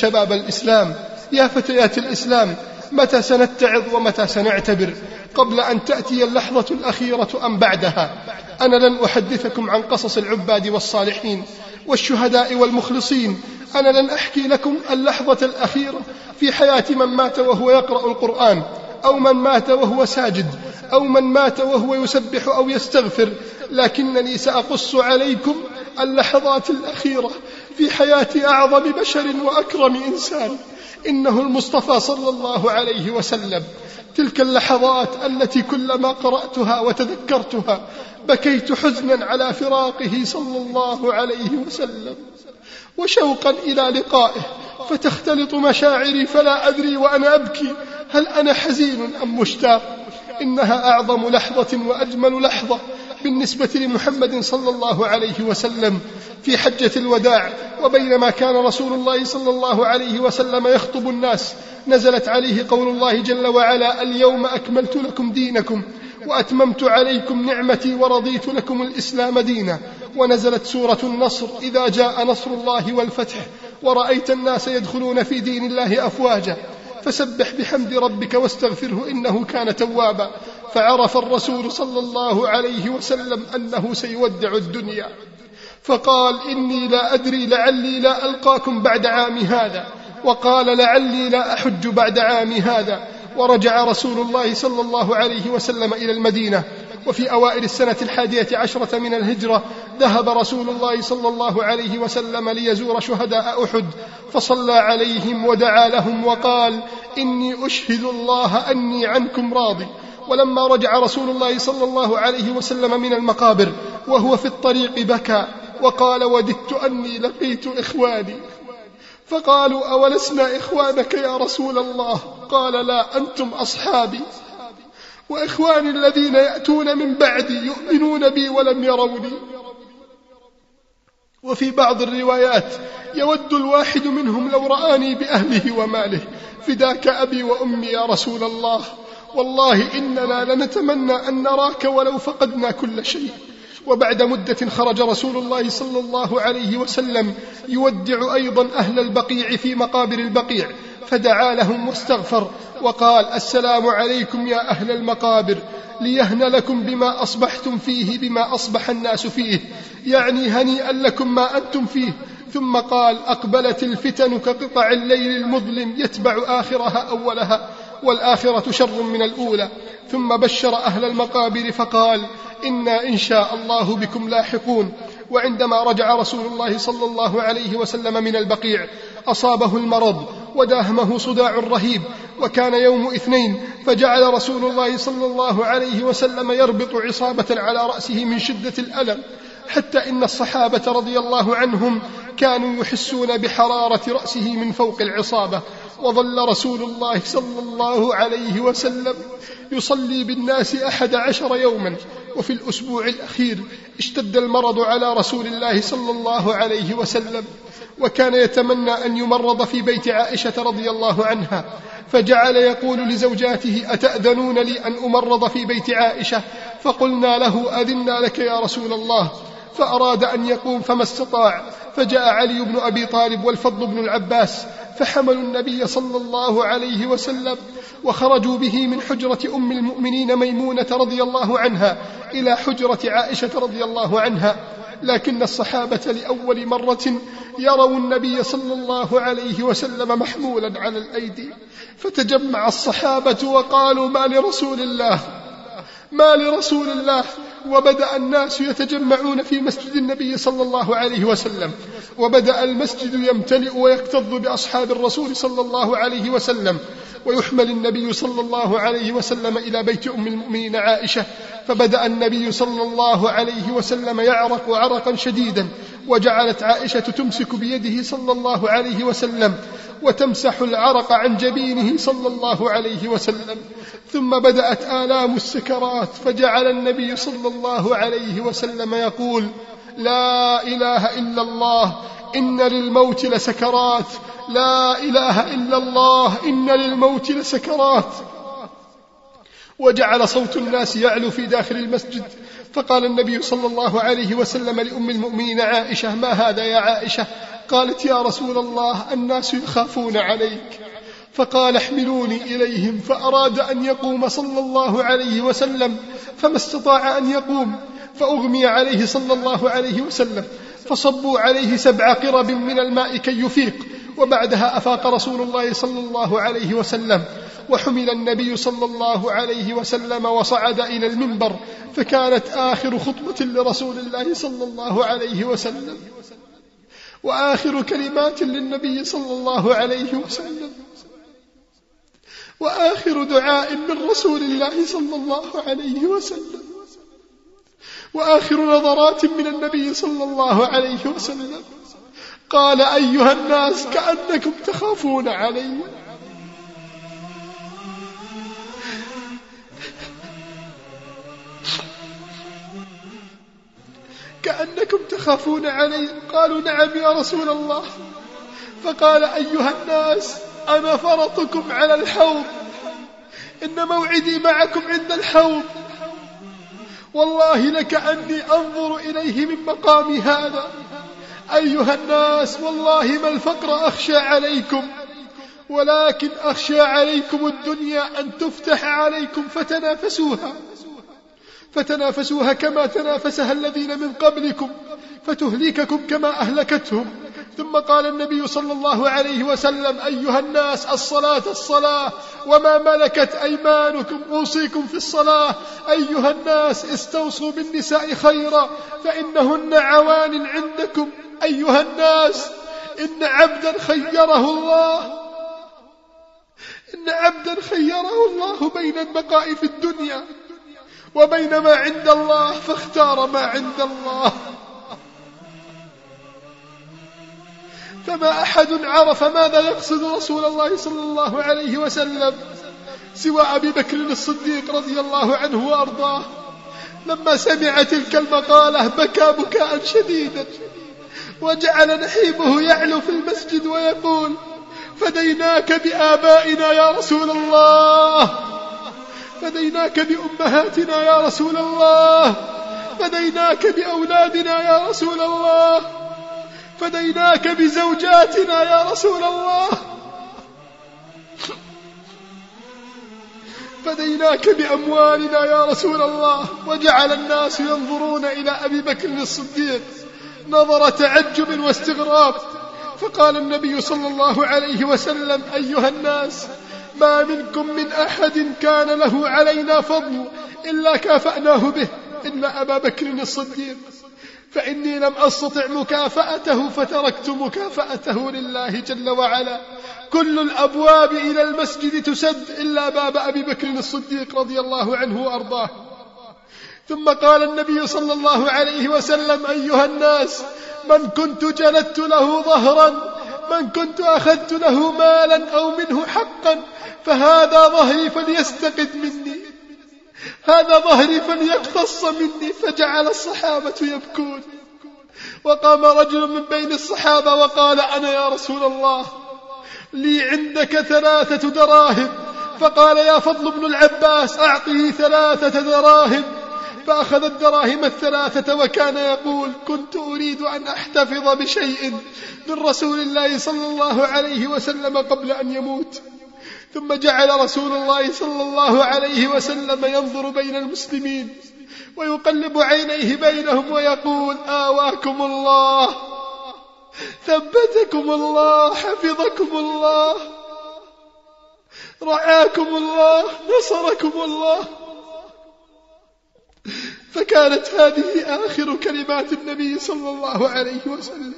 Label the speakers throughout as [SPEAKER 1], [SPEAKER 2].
[SPEAKER 1] شباب الإسلام، يا فتيات الإسلام، متى سنتعظ ومتى سنعتبر؟ قبل أن تأتي اللحظة الأخيرة أم بعدها؟ أنا لن أحدثكم عن قصص العباد والصالحين والشهداء والمخلصين، أنا لن أحكي لكم اللحظة الأخيرة في حياة من مات وهو يقرأ القرآن، أو من مات وهو ساجد، أو من مات وهو يسبح أو يستغفر، لكنني سأقص عليكم اللحظات الأخيرة في حياة أعظم بشر وأكرم إنسان، إنه المصطفى صلى الله عليه وسلم. تلك اللحظات التي كلما قرأتها وتذكرتها بكيت حزنا على فراقه صلى الله عليه وسلم وشوقا إلى لقائه، فتختلط مشاعري فلا أدري وأنا أبكي هل أنا حزين أم مشتاق. إنها أعظم لحظة وأجمل لحظة بالنسبة لمحمد صلى الله عليه وسلم في حجة الوداع، وبينما كان رسول الله صلى الله عليه وسلم يخطب الناس نزلت عليه قول الله جل وعلا: اليوم أكملت لكم دينكم وأتممت عليكم نعمتي ورضيت لكم الإسلام دينا. ونزلت سورة النصر: إذا جاء نصر الله والفتح ورأيت الناس يدخلون في دين الله أفواجا فسبح بحمد ربك واستغفره إنه كان توابا. فعرف الرسول صلى الله عليه وسلم أنه سيودع الدنيا، فقال: إني لا أدري لعلي لا ألقاكم بعد عامي هذا، وقال: لعلي لا أحج بعد عامي هذا. ورجع رسول الله صلى الله عليه وسلم إلى المدينة، وفي أوائل السنة 11 من الهجرة ذهب رسول الله صلى الله عليه وسلم ليزور شهداء أحد، فصلى عليهم ودعا لهم وقال: إني أشهد الله أني عنكم راضي. ولما رجع رسول الله صلى الله عليه وسلم من المقابر وهو في الطريق بكى وقال: وددت أني لقيت إخواني. فقالوا: أولسنا إخوانك يا رسول الله؟ قال: لا، أنتم أصحابي، وإخواني الذين يأتون من بعدي يؤمنون بي ولم يروني. وفي بعض الروايات: يود الواحد منهم لو رآني بأهله وماله، فداك أبي وأمي يا رسول الله، والله إننا لنتمنى أن نراك ولو فقدنا كل شيء. وبعد مدة خرج رسول الله صلى الله عليه وسلم يودع أيضا أهل البقيع في مقابر البقيع، فدعا لهم واستغفر وقال: السلام عليكم يا أهل المقابر، ليهن لكم بما أصبحتم فيه بما أصبح الناس فيه، يعني هنيئا لكم ما أنتم فيه. ثم قال: أقبلت الفتن كقطع الليل المظلم يتبع آخرها أولها، والآخرة شر من الأولى. ثم بشر أهل المقابر فقال: إنا إن شاء الله بكم لاحقون. وعندما رجع رسول الله صلى الله عليه وسلم من البقيع أصابه المرض وداهمه صداع رهيب، وكان يوم اثنين، فجعل رسول الله صلى الله عليه وسلم يربط عصابة على رأسه من شدة الألم، حتى إن الصحابة رضي الله عنهم كانوا يحسون بحرارة رأسه من فوق العصابة. وظل رسول الله صلى الله عليه وسلم يصلي بالناس 11 يوما. وفي الأسبوع الأخير اشتد المرض على رسول الله صلى الله عليه وسلم، وكان يتمنى أن يمرض في بيت عائشة رضي الله عنها، فجعل يقول لزوجاته: أتأذنون لي أن أمرض في بيت عائشة؟ فقلنا له: أذنا لك يا رسول الله. فأراد أن يقوم فما استطاع، فجاء علي بن أبي طالب والفضل بن العباس فحملوا النبي صلى الله عليه وسلم وخرجوا به من حجرة أم المؤمنين ميمونة رضي الله عنها إلى حجرة عائشة رضي الله عنها. لكن الصحابة لأول مرة يروا النبي صلى الله عليه وسلم محمولا على الأيدي، فتجمع الصحابة وقالوا: ما لرسول الله. وبدأ الناس يتجمعون في مسجد النبي صلى الله عليه وسلم، وبدأ المسجد يمتلئ ويكتظ بأصحاب الرسول صلى الله عليه وسلم، ويحمل النبي صلى الله عليه وسلم إلى بيت أم المؤمنين عائشة. فبدأ النبي صلى الله عليه وسلم يعرق عرقا شديدا، وجعلت عائشة تمسك بيده صلى الله عليه وسلم وتمسح العرق عن جبينه صلى الله عليه وسلم. ثم بدأت آلام السكرات، فجعل النبي صلى الله عليه وسلم يقول: لا إله إلا الله، إن للموت لسكرات، لا إله إلا الله، إن للموت لسكرات. وجعل صوت الناس يعلو في داخل المسجد، فقال النبي صلى الله عليه وسلم لأم المؤمنين عائشة: ما هذا يا عائشة؟ فقالت: يا رسول الله، الناس يخافون عليك. فقال: احملوني إليهم. فأراد أن يقوم صلى الله عليه وسلم فما استطاع أن يقوم، فأغمي عليه صلى الله عليه وسلم، فصبوا عليه 7 قرب من الماء كي يفيق، وبعدها أفاق رسول الله صلى الله عليه وسلم، وحمل النبي صلى الله عليه وسلم وصعد إلى المنبر، فكانت آخر خطبة لرسول الله صلى الله عليه وسلم، وآخر كلمات للنبي صلى الله عليه وسلم، وآخر دعاء من رسول الله صلى الله عليه وسلم، وآخر نظرات من النبي صلى الله عليه وسلم. قال: أيها الناس، كأنكم تخافون علي. كأنكم تخافون علي. قالوا: نعم يا رسول الله. فقال: أيها الناس، أنا فرطكم على الحوض، إن موعدي معكم عند الحوض، والله لكأني أنظر إليه من مقامي هذا. أيها الناس، والله ما الفقر أخشى عليكم، ولكن أخشى عليكم الدنيا أن تفتح عليكم فتنافسوها كما تنافسها الذين من قبلكم، فتهلككم كما أهلكتهم. ثم قال النبي صلى الله عليه وسلم: أيها الناس، الصلاة الصلاة، وما ملكت أيمانكم، أوصيكم في الصلاة. أيها الناس، استوصوا بالنساء خيرا، فإنهن عوان عندكم. أيها الناس، إن عبدا خيره الله بين البقاء في الدنيا وبين ما عند الله، فاختار ما عند الله. فما أحد عرف ماذا يقصد رسول الله صلى الله عليه وسلم سوى أبي بكر الصديق رضي الله عنه وأرضاه. لما سمع تلك المقالة بكى بكاء شديدا، وجعل نحيبه يعلو في المسجد ويقول: فديناك بآبائنا يا رسول الله، فديناك بأمهاتنا يا رسول الله، فديناك بأولادنا يا رسول الله، فديناك بزوجاتنا يا رسول الله، فديناك بأموالنا يا رسول الله. وجعل الناس ينظرون إلى أبي بكر الصديق نظر تعجب واستغراب. فقال النبي صلى الله عليه وسلم: أيها الناس، ما منكم من أحد كان له علينا فضل إلا كافأناه به إلا أبا بكر الصديق، فإني لم أستطع مكافأته فتركت مكافأته لله جل وعلا. كل الأبواب إلى المسجد تسد إلا باب أبي بكر الصديق رضي الله عنه وأرضاه. ثم قال النبي صلى الله عليه وسلم: أيها الناس، من كنت جلدت له ظهرا، من كنت أخذت له مالا أو منه حقا، فهذا ظهري فليستقد مني، هذا ظهري فليقتص مني. فجعل الصحابة يبكون، وقام رجل من بين الصحابة وقال: أنا يا رسول الله، لي عندك 3 دراهم. فقال: يا فضل بن العباس، أعطه 3 دراهم. فأخذ الدراهم 3 وكان يقول: كنت أريد أن أحتفظ بشيء من رسول الله صلى الله عليه وسلم قبل أن يموت. ثم جعل رسول الله صلى الله عليه وسلم ينظر بين المسلمين ويقلب عينيه بينهم ويقول: آواكم الله، ثبتكم الله، حفظكم الله، رعاكم الله، نصركم الله. فكانت هذه آخر كلمات النبي صلى الله عليه وسلم.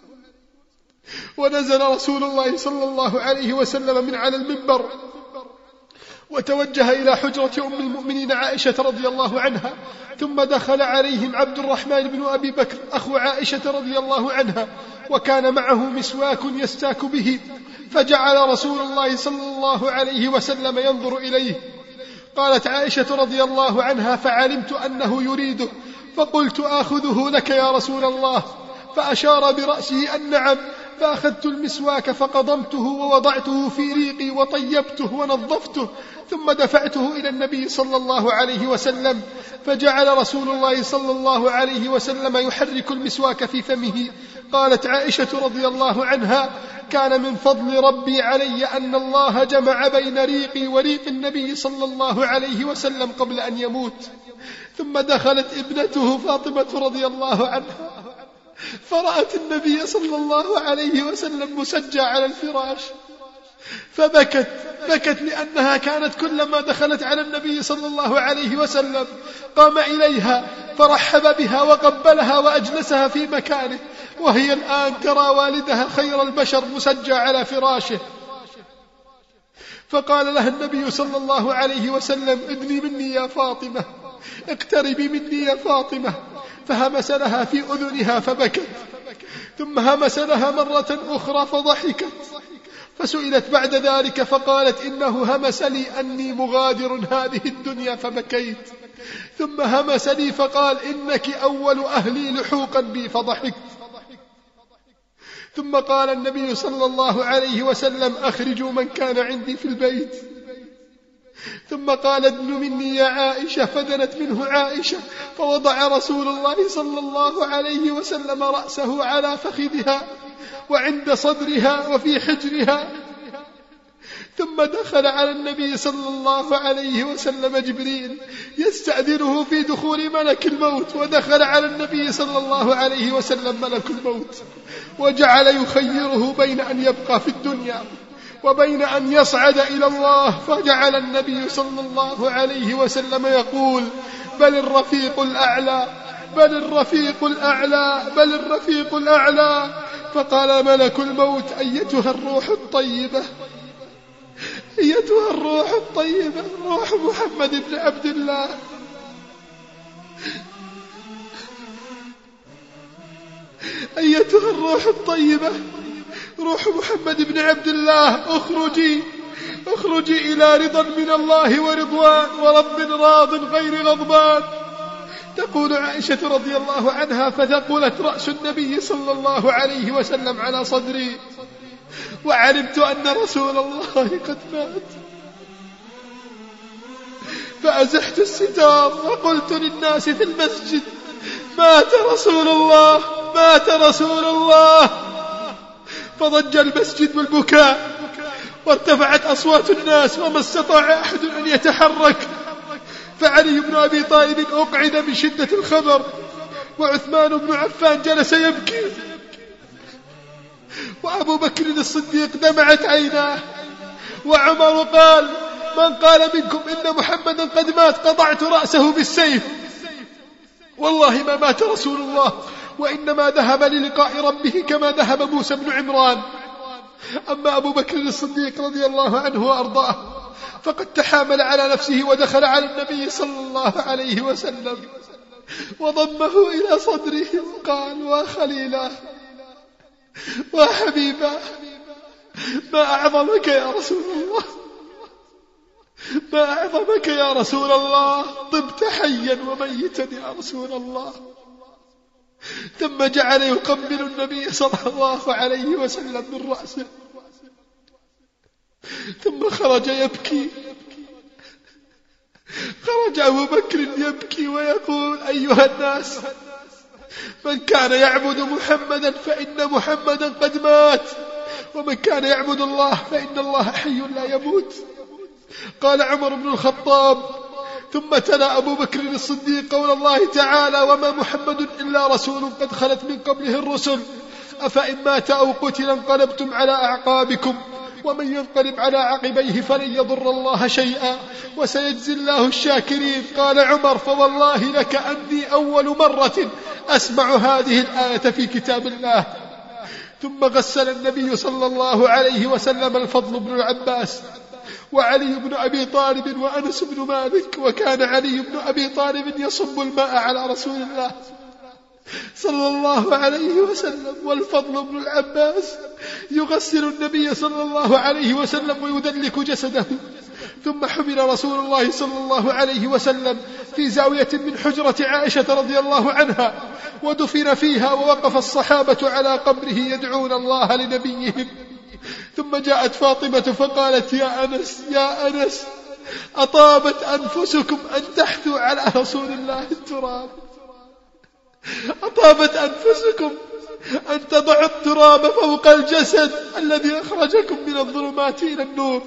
[SPEAKER 1] ونزل رسول الله صلى الله عليه وسلم من على المنبر وتوجه إلى حجرة أم المؤمنين عائشة رضي الله عنها، ثم دخل عليهم عبد الرحمن بن أبي بكر أخو عائشة رضي الله عنها، وكان معه مسواك يستاك به، فجعل رسول الله صلى الله عليه وسلم ينظر إليه. قالت عائشة رضي الله عنها: فعلمت أنه يريده، فقلت: آخذه لك يا رسول الله؟ فأشار برأسه أن نعم. فأخذت المسواك فقضمته ووضعته في ريقي وطيبته ونظفته، ثم دفعته إلى النبي صلى الله عليه وسلم، فجعل رسول الله صلى الله عليه وسلم يحرك المسواك في فمه قالت عائشة رضي الله عنها: كان من فضل ربي علي أن الله جمع بين ريقي وريق النبي صلى الله عليه وسلم قبل أن يموت. ثم دخلت ابنته فاطمة رضي الله عنها فرأت النبي صلى الله عليه وسلم مسجى على الفراش فبكت لأنها كانت كلما دخلت على النبي صلى الله عليه وسلم قام إليها فرحب بها وقبلها وأجلسها في مكانه، وهي الآن ترى والدها خير البشر مسجى على فراشه. فقال لها النبي صلى الله عليه وسلم: ادني مني يا فاطمة، اقتربي مني يا فاطمة. فهمس لها في أذنها فبكت، ثم همس لها مرة أخرى فضحكت. فسئلت بعد ذلك فقالت: إنه همس لي أني مغادر هذه الدنيا فبكيت، ثم همس لي فقال: إنك أول أهلي لحوقا بي فضحكت. ثم قال النبي صلى الله عليه وسلم: أخرجوا من كان عندي في البيت. ثم قال: ادن مني يا عائشة، فدنت منه عائشة فوضع رسول الله صلى الله عليه وسلم رأسه على فخذها وعند صدرها وفي حجرها. ثم دخل على النبي صلى الله عليه وسلم جبريل يستأذنه في دخول ملك الموت، ودخل على النبي صلى الله عليه وسلم ملك الموت وجعل يخيره بين أن يبقى في الدنيا وبين أن يصعد إلى الله. فجعل النبي صلى الله عليه وسلم يقول: بل الرفيق الأعلى، بل الرفيق الأعلى، بل الرفيق الأعلى. فقال ملك الموت: أيتها الروح الطيبة، أيتها الروح الطيبة، روح محمد بن عبد الله، أيتها الروح الطيبة، روح محمد بن عبد الله، اخرجي إلى رضا من الله ورضوان ورب راض غير غضبان. تقول عائشة رضي الله عنها: فثقلت رأس النبي صلى الله عليه وسلم على صدري، وعلمت أن رسول الله قد مات، فأزحت الستار وقلت للناس في المسجد: مات رسول الله، مات رسول الله. فضج المسجد بالبكاء وارتفعت أصوات الناس وما استطاع أحد أن يتحرك. فعلي بن أبي طالب أقعد من شدة الخبر، وعثمان بن عفان جلس يبكي، وأبو بكر الصديق دمعت عيناه، وعمر قال: من قال منكم إن محمدا قد مات قطعت رأسه بالسيف. والله ما مات رسول الله، وإنما ذهب للقاء ربه كما ذهب موسى بن عمران. أما أبو بكر الصديق رضي الله عنه وأرضاه فقد تحامل على نفسه ودخل على النبي صلى الله عليه وسلم وضمه إلى صدره وقال: وخليلا وحبيبا، ما أعظمك يا رسول الله، ما أعظمك يا رسول الله، طبت حيا وميتا يا رسول الله. ثم جعل يقبل النبي صلى الله عليه وسلم من رأسه، ثم خرج يبكي. خرج أبو بكر يبكي ويقول: أيها الناس، من كان يعبد محمدا فإن محمدا قد مات، ومن كان يعبد الله فإن الله حي لا يموت. قال عمر بن الخطاب: ثم تلا أبو بكر الصديق قول الله تعالى: وما محمد إلا رسول قد خلت من قبله الرسل أفإن مات أو قتل انقلبتم على أعقابكم ومن ينقلب على عقبيه فلن يضر الله شيئا وسيجزي الله الشاكرين. قال عمر: فوالله لك أني أول مرة أسمع هذه الآية في كتاب الله. ثم غسل النبي صلى الله عليه وسلم الفضل بن العباس وعلي بن أبي طالب وأنس بن مالك، وكان علي بن أبي طالب يصب الماء على رسول الله صلى الله عليه وسلم، والفضل بن العباس يغسل النبي صلى الله عليه وسلم ويدلك جسده. ثم حمل رسول الله صلى الله عليه وسلم في زاوية من حجرة عائشة رضي الله عنها ودفن فيها، ووقف الصحابة على قبره يدعون الله لنبيهم. ثم جاءت فاطمة فقالت: يا أنس، يا أنس، أطابت أنفسكم أن تحثوا على رسول الله التراب، أطابت أنفسكم أن تضع التراب فوق الجسد الذي أخرجكم من الظلمات إلى النور.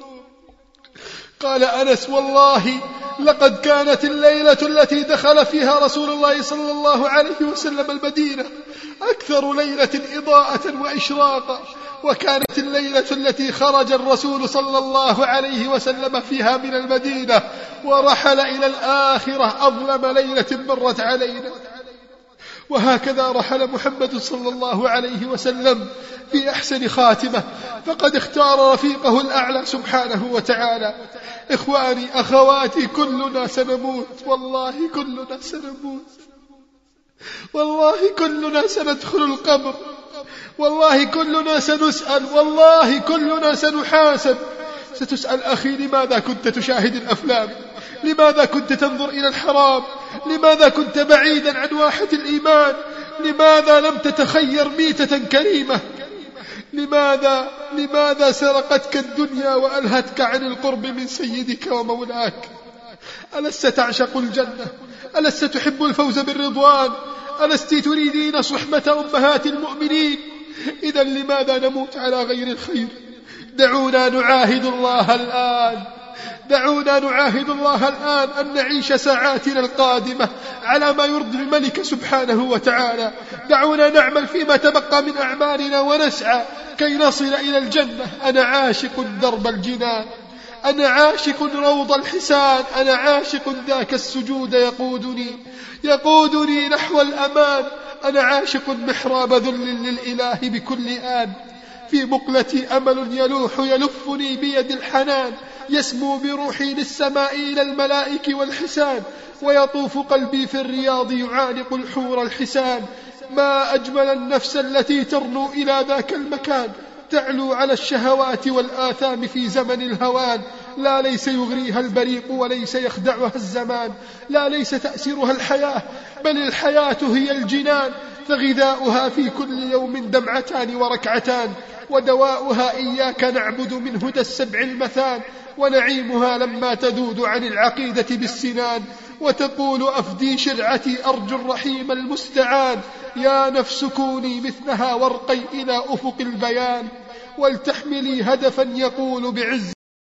[SPEAKER 1] قال أنس: والله لقد كانت الليلة التي دخل فيها رسول الله صلى الله عليه وسلم المدينة أكثر ليلة إضاءة وإشراقا، وكانت الليلة التي خرج الرسول صلى الله عليه وسلم فيها من المدينة ورحل إلى الآخرة أظلم ليلة مرت علينا. وهكذا رحل محمد صلى الله عليه وسلم في أحسن خاتمة، فقد اختار رفيقه الأعلى سبحانه وتعالى. إخواني أخواتي، كلنا سنموت، والله كلنا سنموت، والله كلنا سندخل القبر، والله كلنا سنسأل، والله كلنا سنحاسب. ستسأل: أخي لماذا كنت تشاهد الأفلام؟ لماذا كنت تنظر إلى الحرام؟ لماذا كنت بعيدا عن واحة الإيمان؟ لماذا لم تتخير ميتة كريمة؟ لماذا سرقتك الدنيا وألهتك عن القرب من سيدك ومولاك؟ ألست تعشق الجنة؟ ألست تحب الفوز بالرضوان؟ ألست تريدين صحبة أمهات المؤمنين؟ إذا لماذا نموت على غير الخير؟ دعونا نعاهد الله الآن، دعونا نعاهد الله الآن أن نعيش ساعاتنا القادمة على ما يرضي الملك سبحانه وتعالى. دعونا نعمل فيما تبقى من أعمالنا ونسعى كي نصل إلى الجنة. أنا عاشق درب الجنان، أنا عاشق روض الحسان، أنا عاشق ذاك السجود يقودني نحو الأمان. أنا عاشق محراب ذل للإله بكل آن. في مقلتي أمل يلفني بيد الحنان، يسمو بروحي للسماء إلى الملائك والحسان، ويطوف قلبي في الرياض يعانق الحور الحسان. ما أجمل النفس التي ترنو إلى ذاك المكان، تعلو على الشهوات والآثام في زمن الهوان. لا ليس يغريها البريق وليس يخدعها الزمان، لا ليس تأسرها الحياة بل الحياة هي الجنان. فغذاؤها في كل يوم دمعتان وركعتان، ودواؤها إياك نعبد من هدى السبع المثان. ونعيمها لما تذود عن العقيدة بالسنان، وتقول: أفدي شرعتي أرجو الرحيم المستعان. يا نفس كوني مثلها وارقي إلى أفق البيان، ولتحملي هدفا يقول بعز